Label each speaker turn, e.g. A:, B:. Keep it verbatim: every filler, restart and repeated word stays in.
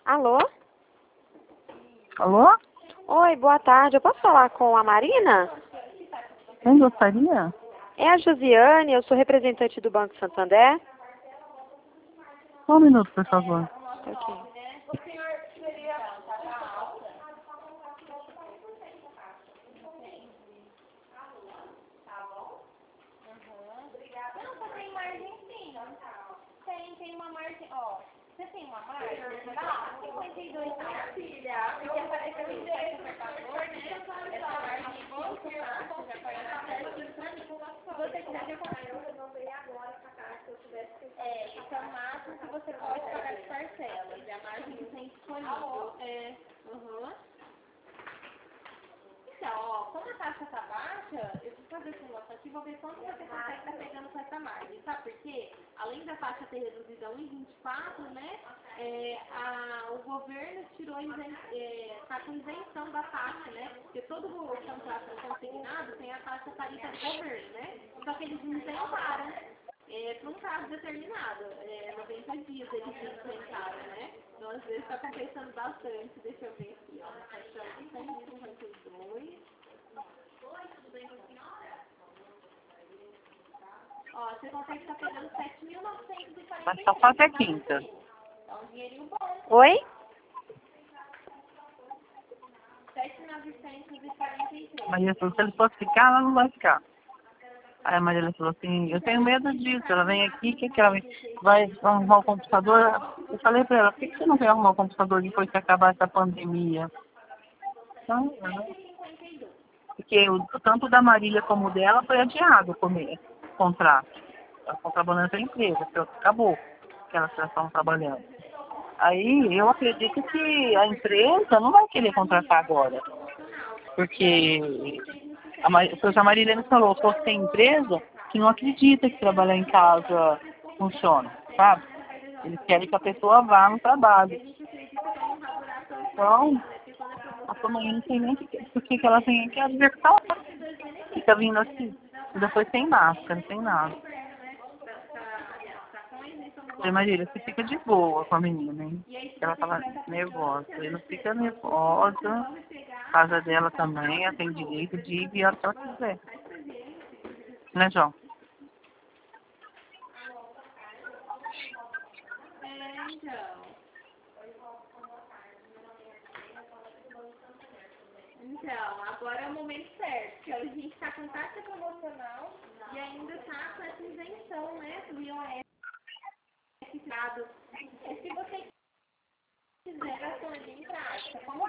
A: Alô?
B: Alô?
A: Oi, boa tarde. Eu posso falar com a Marina?
B: Quem gostaria?
A: É a Josiane, eu sou representante do Banco Santander.
B: Só um minuto, por favor.
A: Ok.
C: Tem, tem uma margem, ó. Você tem uma margem? Tá? cinquenta e dois, filha. Porque apareceu o endereço do cartador, né? Essa margem vou tirar, já conhece. Se você quiser, já conhece. Eu renovei agora pra cá, se eu tivesse. É, isso é o máximo que você pode pagar de parcelas. É a margem que tem disponível. É. Uhum. Então, ó, como a taxa tá baixa, eu vou fazer simulação aqui, vou ver quanto você consegue estar pegando com essa margem, sabe por quê? Além da taxa ter reduzido a um vírgula vinte e quatro, né, é, a, o governo tirou, isen, é, tá com isenção da taxa, né, porque todo o contrato consignado tem a taxa tarifa do governo, né, só que eles isentaram é, para um prazo determinado, é, noventa dias eles isentaram, né, então às vezes está compensando bastante, deixa eu ver aqui, ó, taxa cento e cinquenta e dois. Oi, tudo bem com a senhora? Ó, você consegue estar pegando sete mil novecentos e quarenta
B: Mas
C: e
B: só
C: seis.
B: falta a quinta.
C: É um dinheirinho bom.
A: Oi?
C: sete mil novecentos e quarenta e três.
B: Maria falou, se ele fosse ficar, ela não vai ficar. Aí a Maria falou assim, eu tenho medo disso, ela vem aqui, que, que ela vem, vai arrumar o computador? Eu falei pra ela, por que, que você não vai arrumar o computador depois que acabar essa pandemia? Então, né? Porque o, tanto da Marília como o dela foi adiado o come- o contrato. Elas estão trabalhando na empresa, acabou que elas já estão trabalhando. Aí eu acredito que a empresa não vai querer contratar agora. Porque a, Mar... a Marília falou, se você tem empresa que não acredita que trabalhar em casa funciona, sabe? Eles querem que a pessoa vá no trabalho. Então, a sua mãe não tem nem por que ela tem que advertir. Fica vindo assim, e depois sem máscara, sem nada. Falei, Marília, você fica de boa com a menina, hein? Ela tava nervosa. Ele não fica nervosa. A casa dela também, ela tem direito de ir e a hora que ela quiser. Né, João?
C: É, então. Então, agora é o momento certo, porque a gente está com taxa promocional e ainda está com essa isenção, né, do I O S. E se você quiser a sua em prática, como